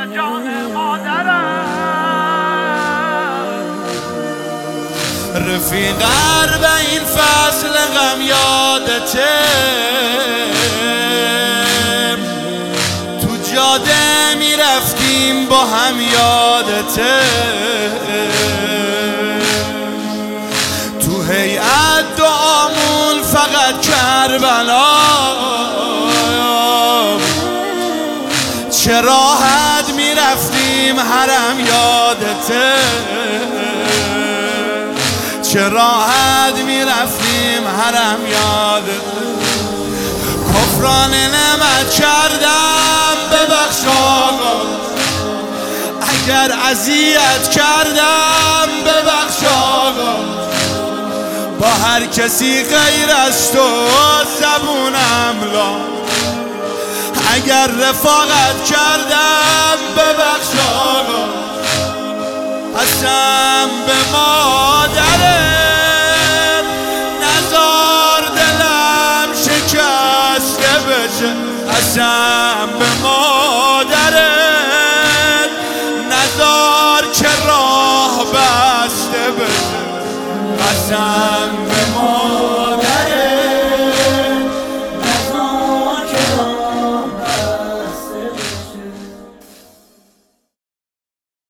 جان مادرم. رفیق این فصل غم یادته، تو جاده میرفتیم با هم یادته، تو هیئت دعامون فقط کربلا، چه راحت میرفتیم حرم یادته، چه راحت میرفتیم حرم یادته. کفران نعمت کردم ببخش آقا، اگر اذیت کردم ببخش آقا، با هر کسی غیر از تو زبونم لا، اگر رفاقت کردم ببخش آقا، قسم به مادرت نزار دلم شکسته بشه، قسم به مادرت نزار که راه بسته بشه، قسم